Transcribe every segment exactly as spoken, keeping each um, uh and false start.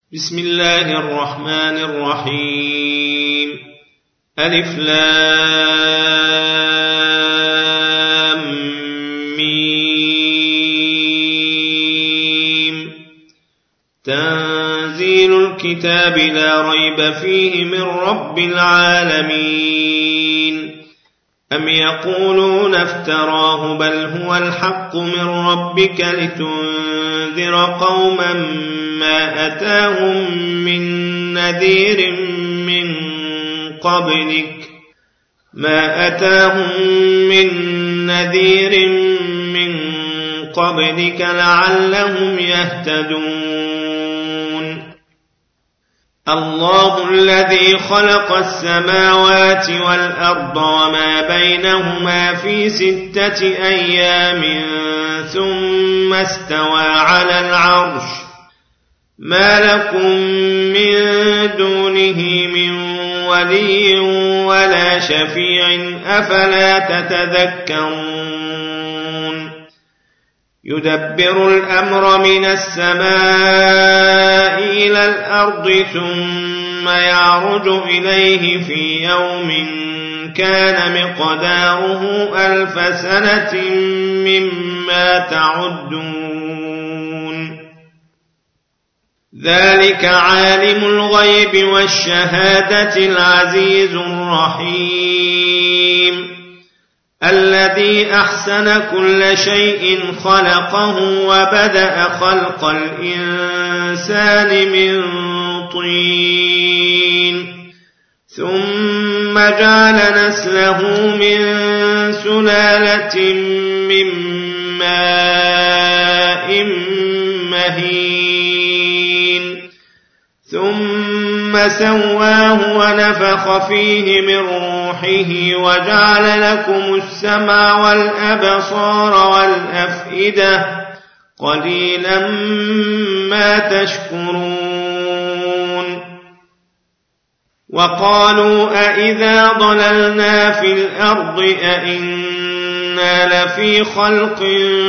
بسم الله الرحمن الرحيم ألف لام ميم تنزيل الكتاب لا ريب فيه من رب العالمين أم يقولون افتراه بل هو الحق من ربك لتنذر قوما ما أتاهم من نذير من قبلك ما أتاهم من نذير من قبلك لعلهم يهتدون الله الذي خلق السماوات والأرض وما بينهما في ستة أيام ثم استوى على العرش ما لكم من دونه من ولي ولا شفيع أفلا تتذكرون يدبر الأمر من السماء إلى الأرض ثم يعرج إليه في يوم كان مقداره ألف سنة مما تعدون ذلك عالم الغيب والشهادة العزيز الرحيم الذي أحسن كل شيء خلقه وبدأ خلق الإنسان من طين ثم جعل نسله من سلالة من ماء مهين ثم سواه ونفخ فيه من روحه وجعل لكم السمع والأبصار والأفئدة قليلا ما تشكرون وقالوا أإذا ضللنا في الأرض أإنا لفي خلق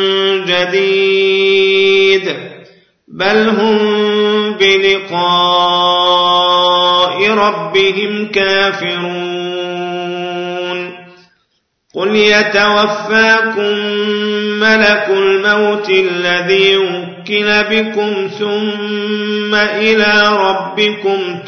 جديد بل هم بلقاء ربهم كافرون قل يتوفاكم ملك الموت الذي وكل بكم ثم إلى ربكم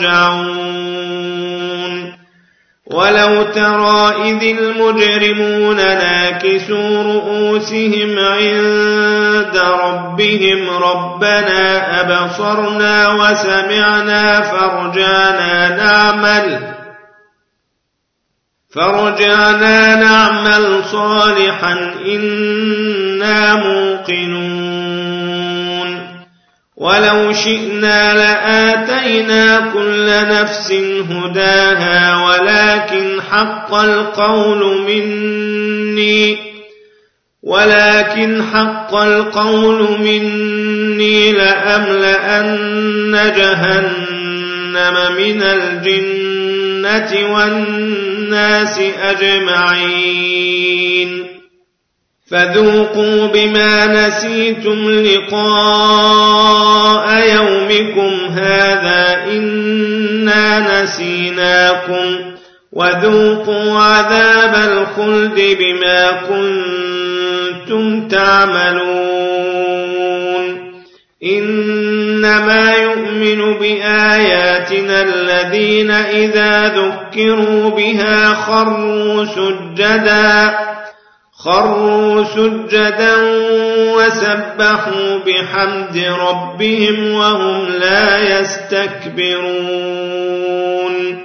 ترجعون ولو ترى إذ المجرمون ناكسوا رؤوسهم عند ربهم ربنا أبصرنا وسمعنا فرجعنا نعمل فرجعنا نعمل صالحا إنا موقنون ولو شئنا لآتينا كل نفس هداها ولكن حق القول مني ولكن حق القول مني لأملأن جهنم من الجنة والناس أجمعين فذوقوا بما نسيتم لقاء يومكم هذا إنا نسيناكم وذوقوا عذاب الخلد بما كنتم تعملون إنما يؤمن بآياتنا الذين إذا ذكروا بها خروا سجدا خروا سجدا وسبحوا بحمد ربهم وهم لا يستكبرون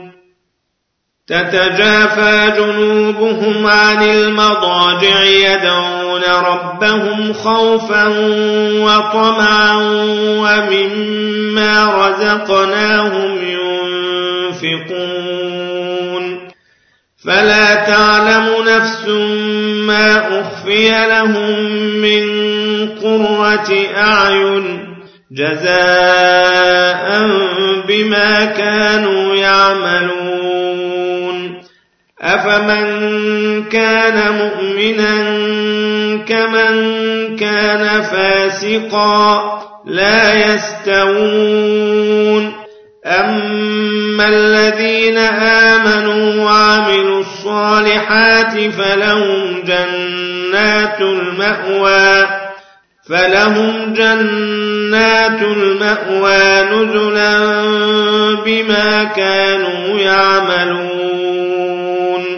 تتجافى جنوبهم عن المضاجع يدعون ربهم خوفا وطمعا ومما رزقناهم ينفقون فلا تعلم نفس ما أخفي لهم من قرة أعين جزاء بما كانوا يعملون أفمن كان مؤمنا كمن كان فاسقا لا يستوون فأما الذين آمنوا وعملوا الصالحات فلهم جنات المأوى فلهم جنات المأوى نزلا بما كانوا يعملون.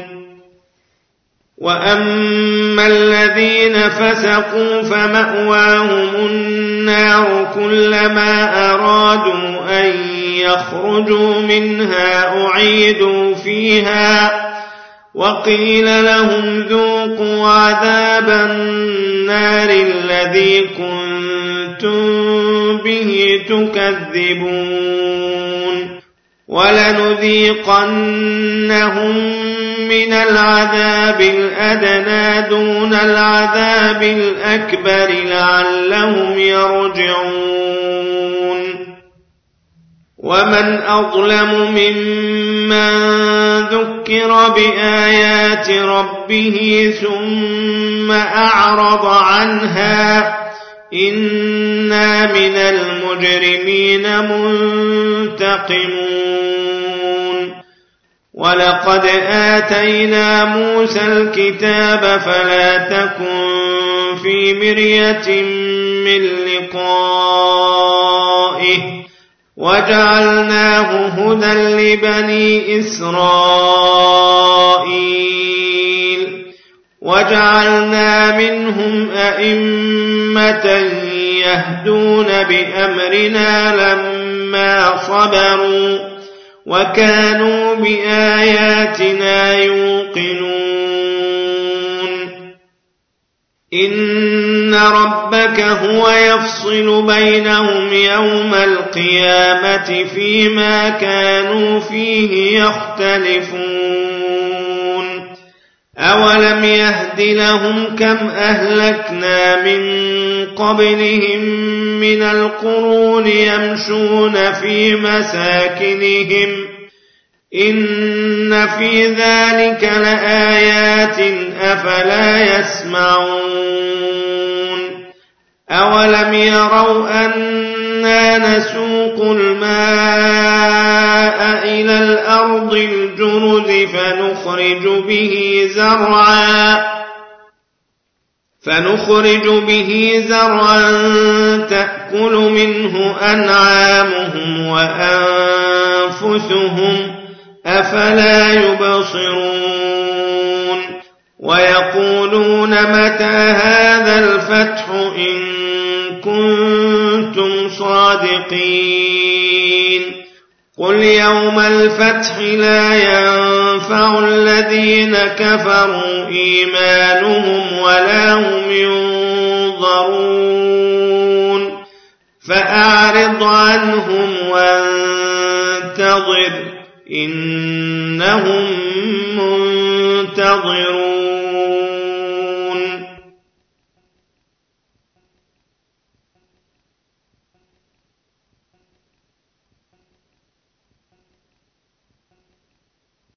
وأما الذين فسقوا فمأواهم النار كلما أرادوا أن يخرجوا منها أعيدوا فيها وقيل لهم ذوقوا عذاب النار الذي كنتم به تكذبون. ولنذيقنهم من العذاب الأدنى دون العذاب الأكبر لعلهم يرجعون. ومن أظلم ممن ذكر بآيات ربه ثم أعرض عنها إنا من المجرمين منتقمون. ولقد آتينا موسى الكتاب فلا تكن في مرية من لقائه وجعلناه هدى لبني إسرائيل وجعلنا منهم أئمة يهدون بأمرنا لما صبروا وكانوا بآياتنا يوقنون. إن ربك هو يفصل بينهم يوم القيامة فيما كانوا فيه يختلفون. أولم يهد لهم كم أهلكنا من قبلهم من القرون يمشون في مساكنهم إن في ذلك لآيات أفلا يسمعون. أولم يروا أنا نسوق الماء إلى الأرض الجرز فنخرج به زرعا فنخرج به زرعا تأكل منه أنعامهم وأنفسهم أفلا يبصرون. ويقولون متى هذا الفتح إن كنتم صادقين. قل يوم الفتح لا ينفع الذين كفروا إيمانهم ولا هم ينظرون. فأعرض عنهم وانتظر إنهم منتظرون.